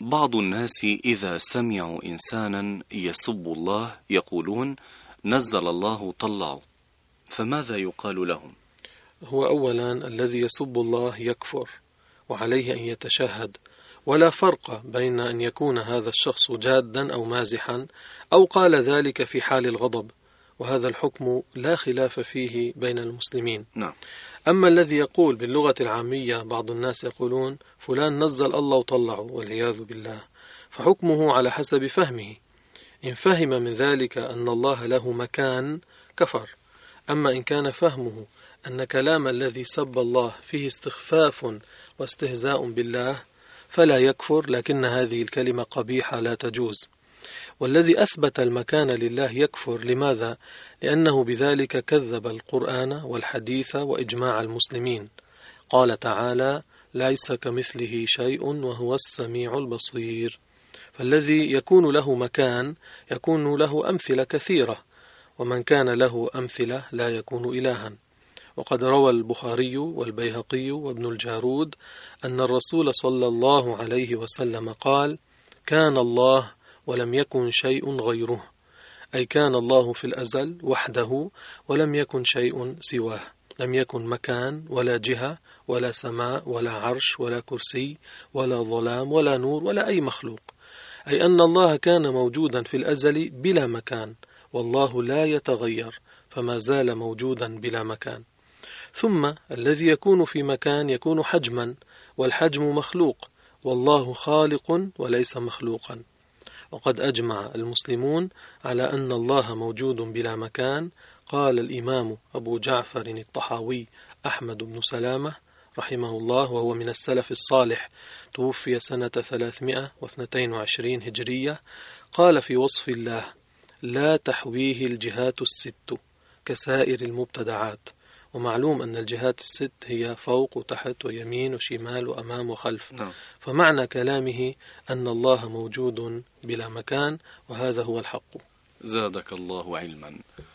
بعض الناس إذا سمعوا إنسانا يسب الله يقولون نزل الله طلعوا، فماذا يقال لهم؟ هو أولا الذي يسب الله يكفر وعليه أن يتشهد، ولا فرق بين أن يكون هذا الشخص جادا أو مازحا أو قال ذلك في حال الغضب، وهذا الحكم لا خلاف فيه بين المسلمين. نعم. أما الذي يقول باللغة العامية، بعض الناس يقولون فلان نزل الله وطلعه والعياذ بالله، فحكمه على حسب فهمه. إن فهم من ذلك أن الله له مكان كفر، أما إن كان فهمه أن كلام الذي سب الله فيه استخفاف واستهزاء بالله فلا يكفر، لكن هذه الكلمة قبيحة لا تجوز. والذي أثبت المكان لله يكفر. لماذا؟ لأنه بذلك كذب القرآن والحديث وإجماع المسلمين. قال تعالى: ليس كمثله شيء وهو السميع البصير. فالذي يكون له مكان يكون له أمثلة كثيرة، ومن كان له أمثلة لا يكون إلها. وقد روى البخاري والبيهقي وابن الجارود أن الرسول صلى الله عليه وسلم قال: كان الله ولم يكن شيء غيره، أي كان الله في الأزل وحده ولم يكن شيء سواه، لم يكن مكان ولا جهة ولا سماء ولا عرش ولا كرسي ولا ظلام ولا نور ولا أي مخلوق، أي أن الله كان موجودا في الأزل بلا مكان، والله لا يتغير فما زال موجودا بلا مكان. ثم الذي يكون في مكان يكون حجما، والحجم مخلوق، والله خالق وليس مخلوقا. وقد أجمع المسلمون على أن الله موجود بلا مكان. قال الإمام أبو جعفر الطحاوي أحمد بن سلامة رحمه الله، وهو من السلف الصالح، توفي سنة 322 هجرية، قال في وصف الله: لا تحويه الجهات الست كسائر المبتدعات. ومعلوم أن الجهات الست هي فوق وتحت ويمين وشمال وأمام وخلف. فمعنى كلامه أن الله موجود بلا مكان، وهذا هو الحق. زادك الله علما.